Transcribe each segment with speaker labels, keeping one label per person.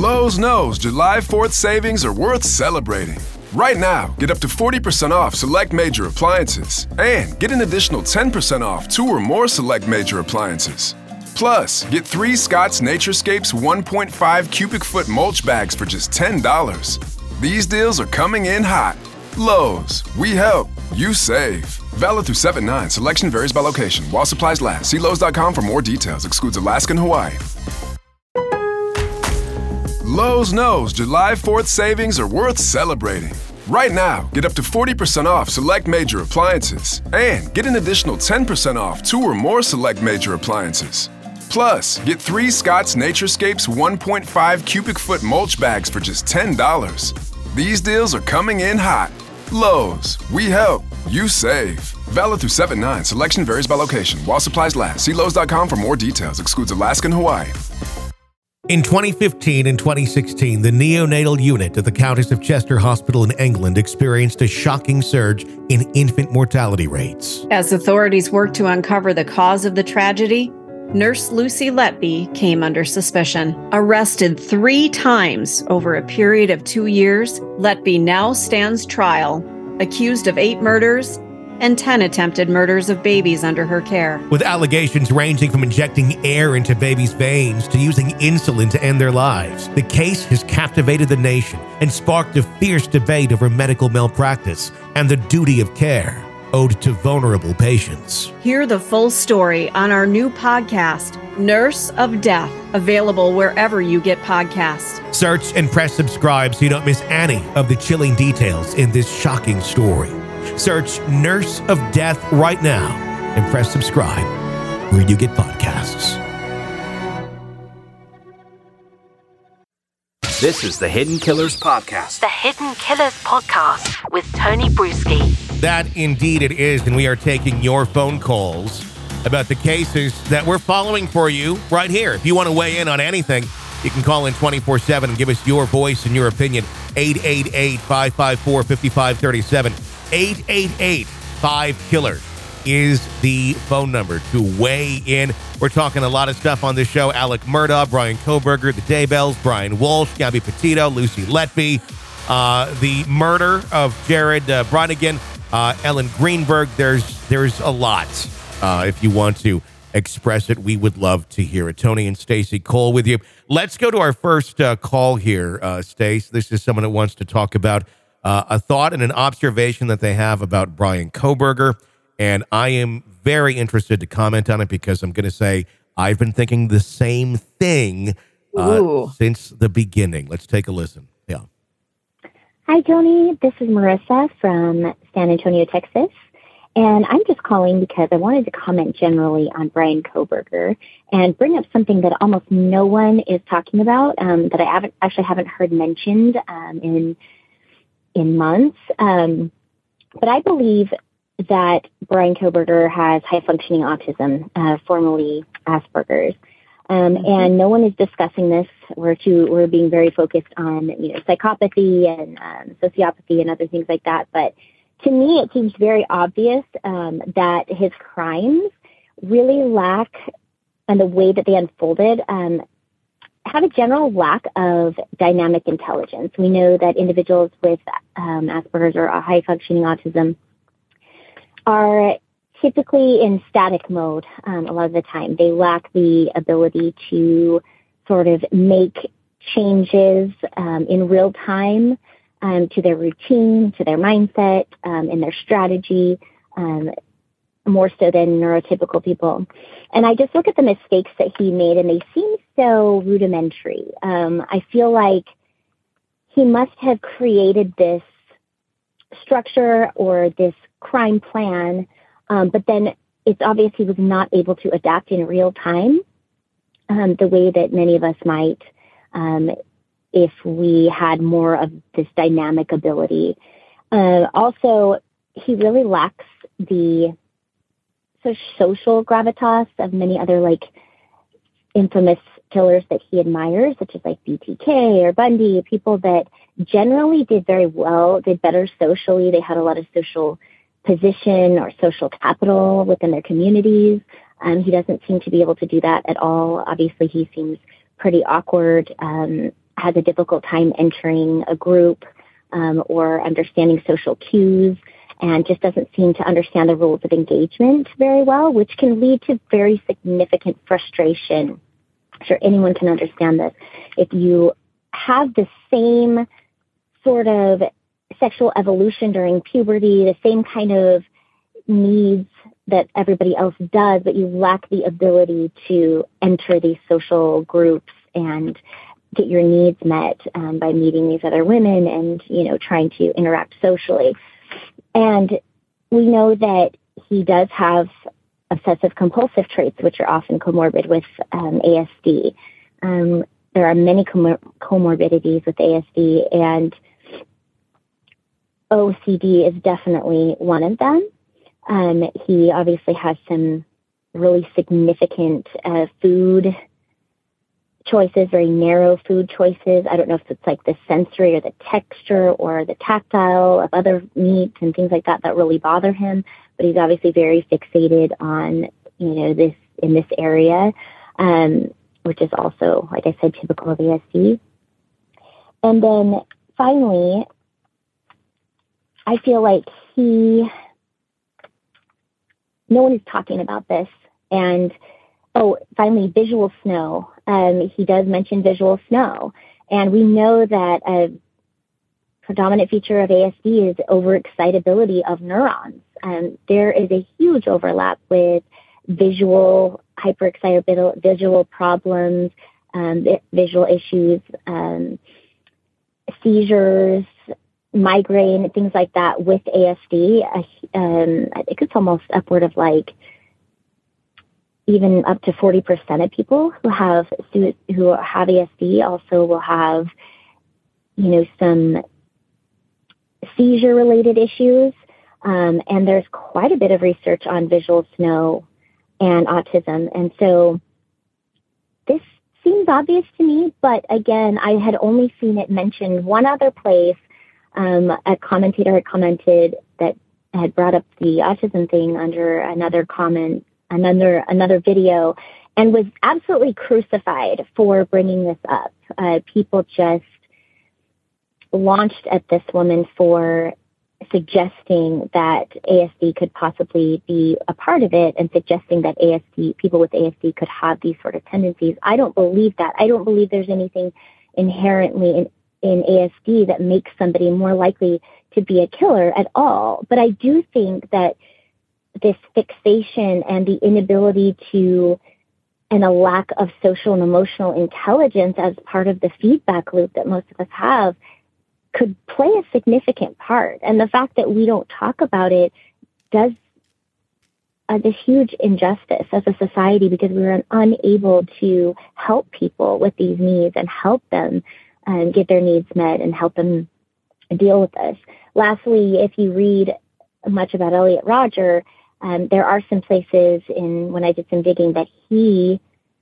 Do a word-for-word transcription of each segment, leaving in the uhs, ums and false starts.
Speaker 1: Lowe's knows July fourth savings are worth celebrating. Right now, get up to forty percent off select major appliances and get an additional ten percent off two or more select major appliances. Plus, get three Scott's Naturescapes one point five cubic foot mulch bags for just ten dollars. These deals are coming in hot. Lowe's, we help, you save. Valid through seven nine. Selection varies by location. While supplies last. See Lowe's dot com for more details. Excludes Alaska and Hawaii. Lowe's knows July fourth savings are worth celebrating. Right now, get up to forty percent off select major appliances and get an additional ten percent off two or more select major appliances. Plus, get three Scott's Naturescapes one point five cubic foot mulch bags for just ten dollars. These deals are coming in hot. Lowe's, we help, you save. Valid through seven nine. Selection varies by location. While supplies last. See Lowe's dot com for more details. Excludes Alaska and Hawaii.
Speaker 2: In twenty fifteen and twenty sixteen, the neonatal unit at the Countess of Chester Hospital in England experienced a shocking surge in infant mortality rates.
Speaker 3: As authorities worked to uncover the cause of the tragedy, Nurse Lucy Letby came under suspicion. Arrested three times over a period of two years, Letby now stands trial, accused of eight murders and ten attempted murders of babies under her care.
Speaker 2: With allegations ranging from injecting air into babies' veins to using insulin to end their lives, the case has captivated the nation and sparked a fierce debate over medical malpractice and the duty of care owed to vulnerable patients.
Speaker 3: Hear the full story on our new podcast, Nurse of Death, available wherever you get podcasts.
Speaker 2: Search and press subscribe so you don't miss any of the chilling details in this shocking story. Search Nurse of Death right now and press subscribe where you get podcasts.
Speaker 4: This is the Hidden Killers Podcast.
Speaker 5: The Hidden Killers Podcast with Tony Bruschi.
Speaker 2: That indeed it is, and we are taking your phone calls about the cases that we're following for you right here. If you want to weigh in on anything, you can call in twenty-four seven and give us your voice and your opinion. eight eight eight, five five four, five five three seven. eight eight eight, five killer is the phone number to weigh in. We're talking a lot of stuff on this show. Alec Murdaugh, Bryan Kohberger, the Daybells, Brian Walsh, Gabby Petito, Lucy Letby, uh, the murder of Jared uh, Branigan, uh, Ellen Greenberg. There's there's a lot. Uh, if you want to express it, we would love to hear it. Tony and Stacey Cole with you. Let's go to our first uh, call here, uh, Stace. This is someone that wants to talk about Uh, a thought and an observation that they have about Bryan Kohberger, and I am very interested to comment on it because I'm going to say I've been thinking the same thing uh, since the beginning. Let's take a listen. Yeah.
Speaker 6: Hi, Tony. This is Marissa from San Antonio, Texas, and I'm just calling because I wanted to comment generally on Bryan Kohberger and bring up something that almost no one is talking about, um, that I haven't actually haven't heard mentioned um, in in months. Um, but I believe that Bryan Kohberger has high-functioning autism, uh, formerly Asperger's. Um, mm-hmm. And no one is discussing this. We're, too, we're being very focused on, you know, psychopathy and um, sociopathy and other things like that. But to me, it seems very obvious um, that his crimes really lack, and the way that they unfolded, um, have a general lack of dynamic intelligence. We know that individuals with um, Asperger's or high-functioning autism are typically in static mode um, a lot of the time. They lack the ability to sort of make changes um, in real time um, to their routine, to their mindset, um, and their strategy, um, more so than neurotypical people. And I just look at the mistakes that he made, and they seem so rudimentary. Um, I feel like he must have created this structure or this crime plan, um, but then it's obvious he was not able to adapt in real time um, the way that many of us might um, if we had more of this dynamic ability. Uh, also, he really lacks the social gravitas of many other like infamous killers that he admires, such as like B T K or Bundy, people that generally did very well, did better socially. They had a lot of social position or social capital within their communities. Um, he doesn't seem to be able to do that at all. Obviously, he seems pretty awkward um, has a difficult time entering a group um, or understanding social cues, and just doesn't seem to understand the rules of engagement very well, which can lead to very significant frustration. I'm sure anyone can understand this. If you have the same sort of sexual evolution during puberty, the same kind of needs that everybody else does, but you lack the ability to enter these social groups and get your needs met um, by meeting these other women and, you know, trying to interact socially. And we know that he does have obsessive compulsive traits, which are often comorbid with um, A S D. Um, there are many comor- comorbidities with A S D, and O C D is definitely one of them. Um, he obviously has some really significant uh, food choices, very narrow food choices. I don't know if it's like the sensory or the texture or the tactile of other meats and things like that that really bother him. But he's obviously very fixated on, you know, this in this area, um, which is also, like I said, typical of A S D. And then finally, I feel like he, no one is talking about this. And, oh, finally, visual snow. Um, he does mention visual snow. And we know that a predominant feature of A S D is overexcitability of neurons. Um, there is a huge overlap with visual hyperexcitability, visual problems, um, visual issues, um, seizures, migraine, things like that with A S D. Uh, um, I think it's almost upward of like even up to forty percent of people who have who have A S D also will have, you know, some seizure-related issues. Um, and there's quite a bit of research on visual snow and autism. And so this seems obvious to me, but again, I had only seen it mentioned one other place. Um, a commentator had commented that had brought up the autism thing under another comment, another another video, and was absolutely crucified for bringing this up. Uh, people just launched at this woman for suggesting that A S D could possibly be a part of it, and suggesting that A S D people with A S D could have these sort of tendencies. I don't believe that. I don't believe there's anything inherently in in A S D that makes somebody more likely to be a killer at all. But I do think that this fixation and the inability to, and a lack of social and emotional intelligence as part of the feedback loop that most of us have could play a significant part. And the fact that we don't talk about it does uh, this huge injustice as a society, because we are unable to help people with these needs and help them and get their needs met and help them deal with this. Lastly, if you read much about Elliot Rodger, um, there are some places in when I did some digging that he,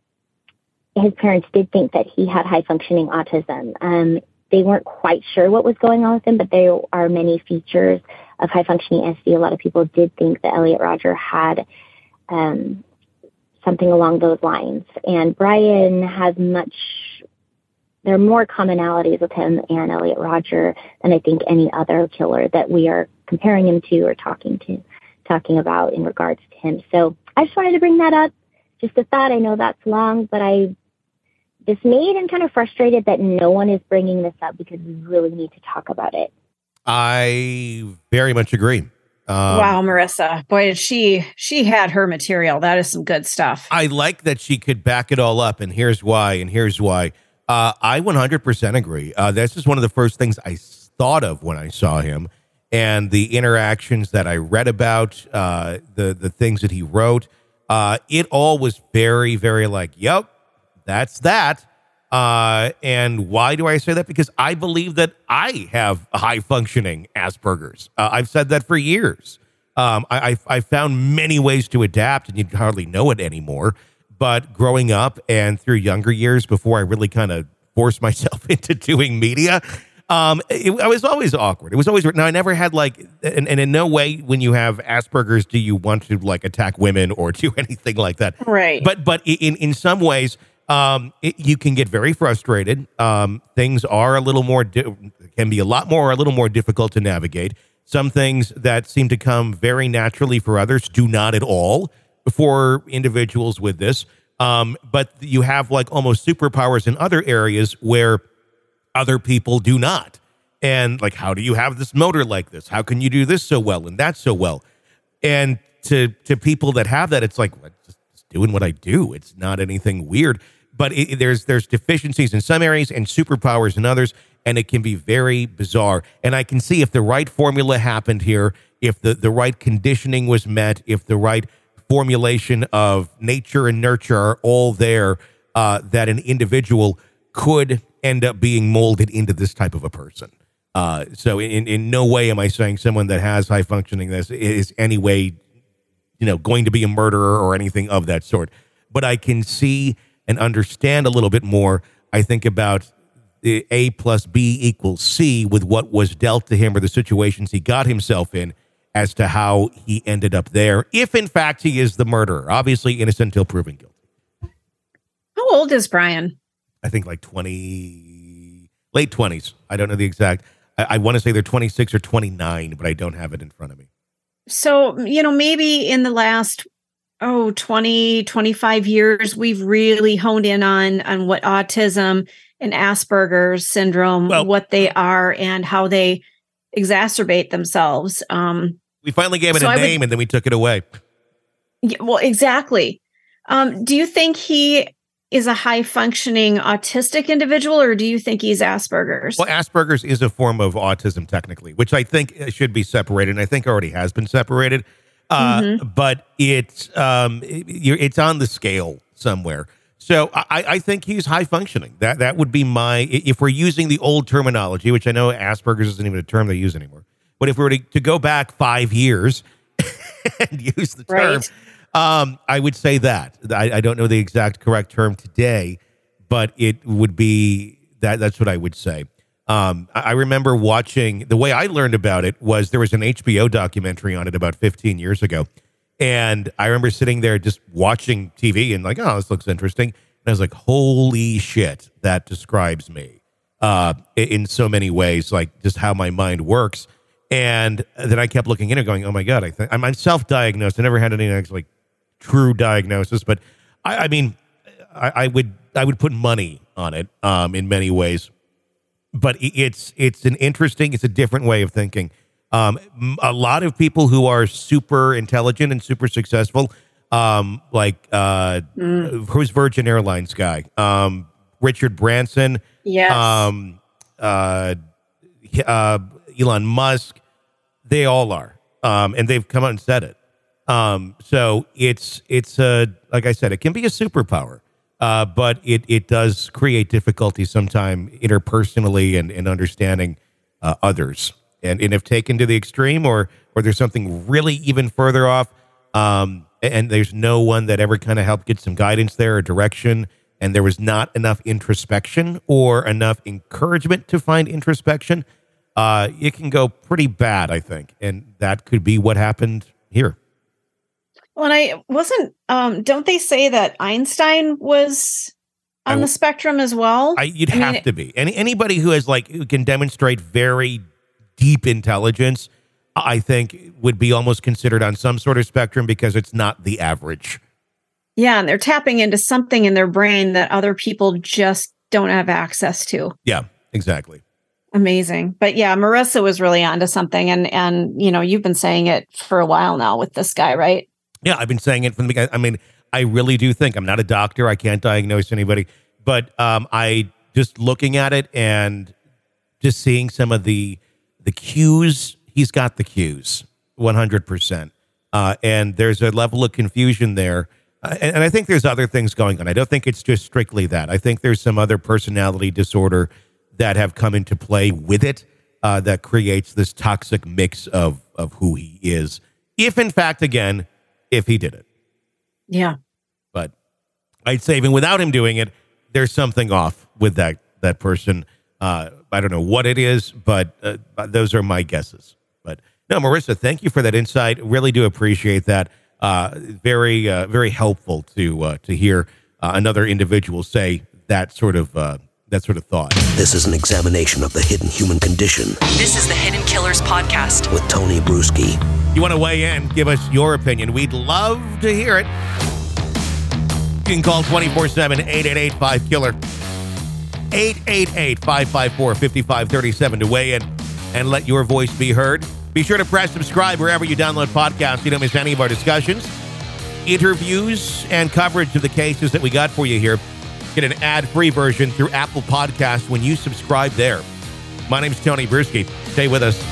Speaker 6: his parents did think that he had high functioning autism. Um, they weren't quite sure what was going on with him, but there are many features of high functioning A S D. A lot of people did think that Elliot Rodger had um, something along those lines. And Brian has much There are more commonalities with him and Elliot Rodger than I think any other killer that we are comparing him to or talking to, talking about in regards to him. So I just wanted to bring that up. Just a thought. I know that's long, but I dismayed and kind of frustrated that no one is bringing this up, because we really need to talk about it.
Speaker 2: I very much agree. Um,
Speaker 3: wow, Marissa. Boy, she she had her material. That is some good stuff.
Speaker 2: I like that she could back it all up, and here's why, and here's why. Uh, I one hundred percent agree. Uh, this is one of the first things I thought of when I saw him, and the interactions that I read about, uh, the the things that he wrote. Uh, it all was very, very like, yep, that's that. Uh, and why do I say that? Because I believe that I have high functioning Asperger's. Uh, I've said that for years. Um, I, I, I found many ways to adapt, and you'd hardly know it anymore. But growing up and through younger years, before I really kind of forced myself into doing media, um, it, I was always awkward. It was always, now I never had like, and, and in no way when you have Asperger's do you want to like attack women or do anything like that.
Speaker 3: Right.
Speaker 2: But, but in, in some ways, Um, it, you can get very frustrated. Um, things are a little more, di- can be a lot more, a little more difficult to navigate. Some things that seem to come very naturally for others do not at all for individuals with this. Um, but you have like almost superpowers in other areas where other people do not. And like, how do you have this motor like this? How can you do this so well and that so well? And to to people that have that, it's like, well, just, just doing what I do. It's not anything weird. But it, there's there's deficiencies in some areas and superpowers in others, and it can be very bizarre. And I can see if the right formula happened here, if the, the right conditioning was met, if the right formulation of nature and nurture are all there, uh, that an individual could end up being molded into this type of a person. Uh, so in, in no way am I saying someone that has high functioning this is any way, you know, going to be a murderer or anything of that sort. But I can see and understand a little bit more. I think about the A plus B equals C with what was dealt to him or the situations he got himself in as to how he ended up there. If in fact he is the murderer, obviously innocent until proven guilty.
Speaker 3: How old is Brian?
Speaker 2: I think like twenty, late twenties. I don't know the exact. I, I want to say they're twenty-six or twenty-nine, but I don't have it in front of me.
Speaker 3: So, you know, maybe in the last, oh, twenty, twenty-five years, we've really honed in on, on what autism and Asperger's syndrome, well, what they are and how they exacerbate themselves. Um,
Speaker 2: we finally gave it
Speaker 3: so
Speaker 2: a
Speaker 3: I
Speaker 2: name
Speaker 3: would,
Speaker 2: and then we took it away.
Speaker 3: Yeah, well, exactly. Um, do you think he is a high functioning autistic individual, or do you think he's Asperger's?
Speaker 2: Well, Asperger's is a form of autism technically, which I think should be separated. And I think already has been separated. Uh, mm-hmm. But it's, um, it, it's on the scale somewhere. So I, I think he's high functioning. That that would be my, if we're using the old terminology, which I know Asperger's isn't even a term they use anymore. But if we were to, to go back five years and use the term,
Speaker 3: right.
Speaker 2: um, I would say that. I, I don't know the exact correct term today, but it would be, that. that's what I would say. Um, I, I remember watching, the way I learned about it was there was an H B O documentary on it about fifteen years ago. And I remember sitting there just watching T V and like, oh, this looks interesting. And I was like, holy shit, that describes me uh, in so many ways, like just how my mind works. And then I kept looking in and going, oh my God, I think I'm, I'm self-diagnosed. I never had any like true diagnosis, but I, I mean, I, I would I would put money on it um, in many ways. But it's it's an interesting, it's a different way of thinking. Um, a lot of people who are super intelligent and super successful, um, like uh, mm. who's Virgin Airlines guy, um, Richard Branson,
Speaker 3: yes,
Speaker 2: um, uh, uh, Elon Musk, they all are, um, and they've come out and said it. Um, so it's it's a like I said, it can be a superpower, uh, but it it does create difficulty sometimes interpersonally and, and understanding uh, others. And, and if taken to the extreme or or there's something really even further off, um, and there's no one that ever kind of helped get some guidance there or direction, and there was not enough introspection or enough encouragement to find introspection, uh, it can go pretty bad, I think. And that could be what happened here.
Speaker 3: Well, and I wasn't, um, don't they say that Einstein was on I, the spectrum as well?
Speaker 2: I, you'd
Speaker 3: I
Speaker 2: have
Speaker 3: mean,
Speaker 2: to be. Any Anybody who has like, who can demonstrate very deep intelligence, I think would be almost considered on some sort of spectrum because it's not the average.
Speaker 3: Yeah, and they're tapping into something in their brain that other people just don't have access to.
Speaker 2: Yeah, exactly.
Speaker 3: Amazing. But yeah, Marissa was really onto something. And, and you know, you've been saying it for a while now with this guy, right?
Speaker 2: Yeah, I've been saying it from the beginning. I mean, I really do think, I'm not a doctor, I can't diagnose anybody, but um, I just looking at it and just seeing some of the The cues, he's got the cues, one hundred percent. Uh, and there's a level of confusion there. Uh, and, and I think there's other things going on. I don't think it's just strictly that. I think there's some other personality disorder that have come into play with it uh, that creates this toxic mix of, of who he is. If, in fact, again, if he did it.
Speaker 3: Yeah.
Speaker 2: But I'd say even without him doing it, there's something off with that, that person. Uh, I don't know what it is, but uh, those are my guesses. But no, Marissa, thank you for that insight. Really do appreciate that. Uh, very, uh, very helpful to uh, to hear uh, another individual say that sort of uh, that sort of thought.
Speaker 7: This is an examination of the hidden human condition.
Speaker 8: This is the Hidden Killers Podcast
Speaker 7: with Tony Bruschi.
Speaker 2: You want to weigh in, give us your opinion. We'd love to hear it. You can call twenty-four seven, eight eight eight, five killer, eight eight eight, five five four, five five three seven to weigh in and let your voice be heard. Be sure to press subscribe wherever you download podcasts so you don't miss any of our discussions, interviews, and coverage of the cases that we got for you here. Get an ad-free version through Apple Podcasts when you subscribe there. My name's Tony Bruschi. Stay with us.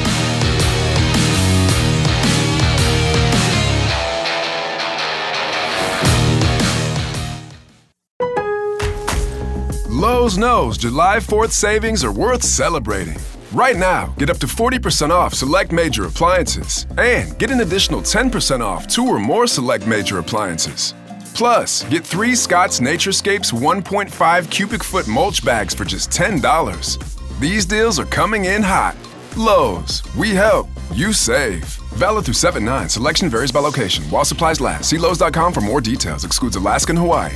Speaker 1: Lowe's knows July fourth savings are worth celebrating. Right now, get up to forty percent off select major appliances and get an additional ten percent off two or more select major appliances. Plus, get three Scott's Naturescapes one point five cubic foot mulch bags for just ten dollars. These deals are coming in hot. Lowe's, we help, you save. Valid through seven nine. Selection varies by location. While supplies last. See Lowe's dot com for more details. Excludes Alaska and Hawaii.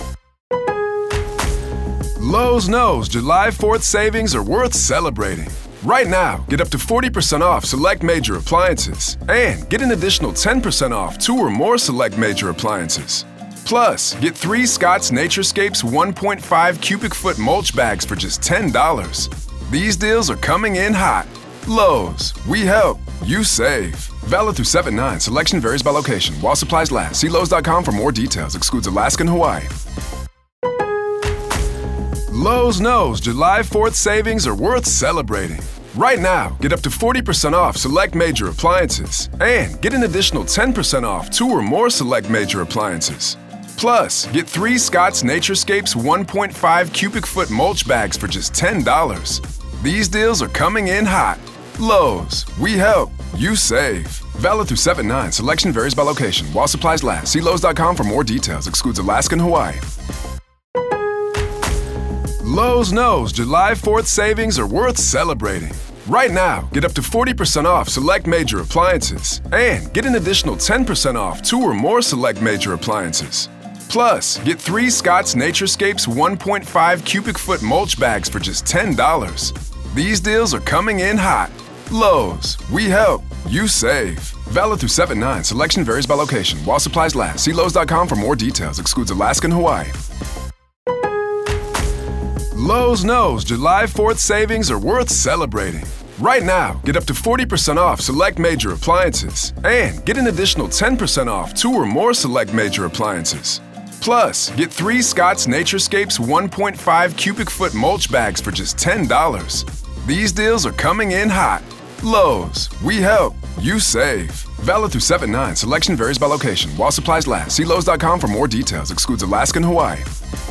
Speaker 1: Lowe's knows July fourth savings are worth celebrating. Right now, get up to forty percent off select major appliances and get an additional ten percent off two or more select major appliances. Plus, get three Scott's Naturescapes one point five cubic foot mulch bags for just ten dollars. These deals are coming in hot. Lowe's, we help, you save. Valid through seven nine. Selection varies by location. While supplies last. See Lowe's dot com for more details. Excludes Alaska and Hawaii. Lowe's knows July fourth savings are worth celebrating. Right now, get up to forty percent off select major appliances and get an additional ten percent off two or more select major appliances. Plus, get three Scott's Naturescapes one point five cubic foot mulch bags for just ten dollars. These deals are coming in hot. Lowe's, we help, you save. Valid through seven nine. Selection varies by location. While supplies last. See Lowe's dot com for more details. Excludes Alaska and Hawaii. Lowe's knows July fourth savings are worth celebrating. Right now, get up to forty percent off select major appliances and get an additional ten percent off two or more select major appliances. Plus, get three Scott's Naturescapes one point five cubic foot mulch bags for just ten dollars. These deals are coming in hot. Lowe's, we help, you save. Valid through seven nine. Selection varies by location. While supplies last. See Lowe's dot com for more details. Excludes Alaska and Hawaii. Lowe's knows July fourth savings are worth celebrating. Right now, get up to forty percent off select major appliances and get an additional ten percent off two or more select major appliances. Plus, get three Scott's Naturescapes one point five cubic foot mulch bags for just ten dollars. These deals are coming in hot. Lowe's, we help, you save. Valid through seven nine. Selection varies by location. While supplies last. See Lowe's dot com for more details. Excludes Alaska and Hawaii.